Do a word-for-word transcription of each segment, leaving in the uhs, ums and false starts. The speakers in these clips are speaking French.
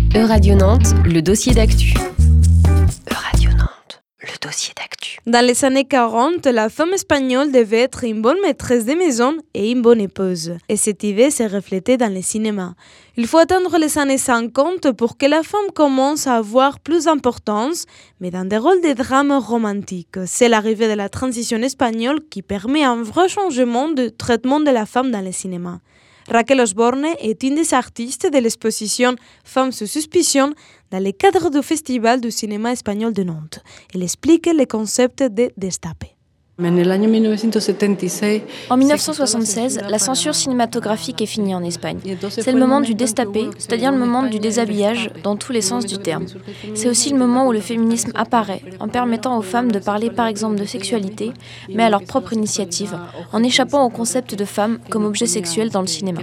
Euradio Nantes, le dossier d'actu. Euradio Nantes, le dossier d'actu. Dans les années quarante, la femme espagnole devait être une bonne maîtresse de maison et une bonne épouse. Et cette idée s'est reflétée dans le cinéma. Il faut attendre les années cinquante pour que la femme commence à avoir plus d'importance, mais dans des rôles de drame romantique. C'est l'arrivée de la transition espagnole qui permet un vrai changement de traitement de la femme dans le cinéma. Raquel Osborne est une des artistes de l'exposition Femmes sous suspicion dans le cadre du Festival du cinéma espagnol de Nantes. Elle explique le concept de destape. En dix-neuf cent soixante-seize, la censure cinématographique est finie en Espagne. C'est le moment du destapé, c'est-à-dire le moment du déshabillage dans tous les sens du terme. C'est aussi le moment où le féminisme apparaît, en permettant aux femmes de parler par exemple de sexualité, mais à leur propre initiative, en échappant au concept de femme comme objet sexuel dans le cinéma.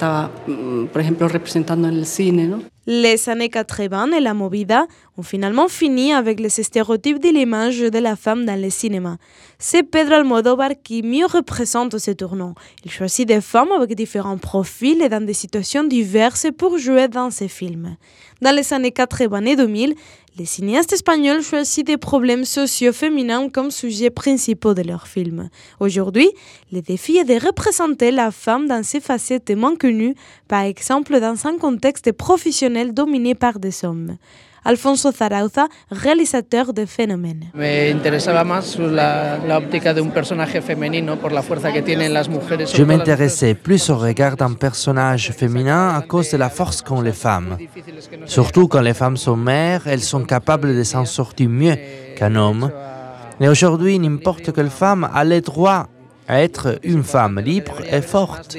Les années quatre-vingts et la movida ont finalement fini avec les stéréotypes de l'image de la femme dans le cinéma. C'est Pedro Almodóvar qui mieux représente ce tournant. Il choisit des femmes avec différents profils et dans des situations diverses pour jouer dans ses films. Dans les années quatre-vingts et deux mille, les cinéastes espagnols choisissent des problèmes sociaux féminins comme sujets principaux de leurs films. Aujourd'hui, le défi est de représenter la femme dans ses facettes moins connues, par exemple dans un contexte professionnel dominé par des hommes. Alfonso Zarauza, réalisateur de Phénomène. Je m'intéressais plus au regard d'un personnage féminin à cause de la force qu'ont les femmes. Surtout quand les femmes sont mères, elles sont capables de s'en sortir mieux qu'un homme. Et aujourd'hui, n'importe quelle femme a le droit à être une femme libre et forte.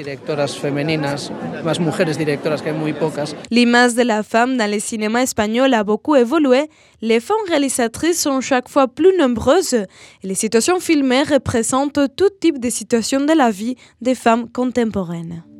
L'image de la femme dans le cinéma espagnol a beaucoup évolué. Les femmes réalisatrices sont chaque fois plus nombreuses et les situations filmées représentent tout type de situations de la vie des femmes contemporaines.